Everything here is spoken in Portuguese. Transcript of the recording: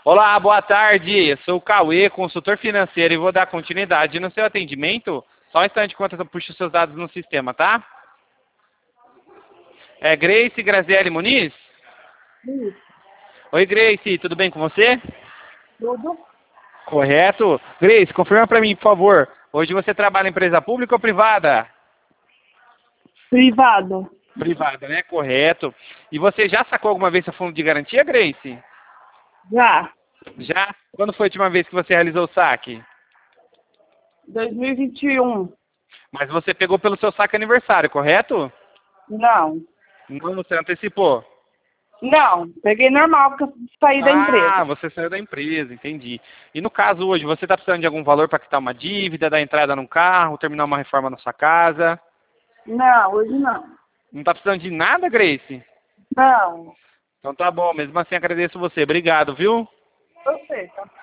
Olá, boa tarde. Eu sou o Cauê, consultor financeiro, e vou dar continuidade no seu atendimento. Só um instante enquanto eu puxo os seus dados no sistema, tá? É Grace Graziele Muniz? Isso. Oi, Grace, tudo bem com você? Tudo Correto. Grace, confirma para mim, por favor. Hoje você trabalha em empresa pública ou privada? privado. Privada, né? Correto. E você já sacou alguma vez seu fundo de garantia, Grace? Já. Já? Quando foi a última vez que você realizou o saque? 2021. Mas você pegou pelo seu saque aniversário, correto? Não. Não, você antecipou. Não. Peguei normal porque eu saí da Ah, empresa. você saiu da empresa, entendi. E no caso hoje, você está precisando de algum valor para quitar uma dívida, dar entrada num carro, terminar uma reforma na sua casa? Não, hoje não. Não está precisando de nada, Grace? Não. Então tá bom, mesmo assim agradeço você. Obrigado, viu? Você, tá?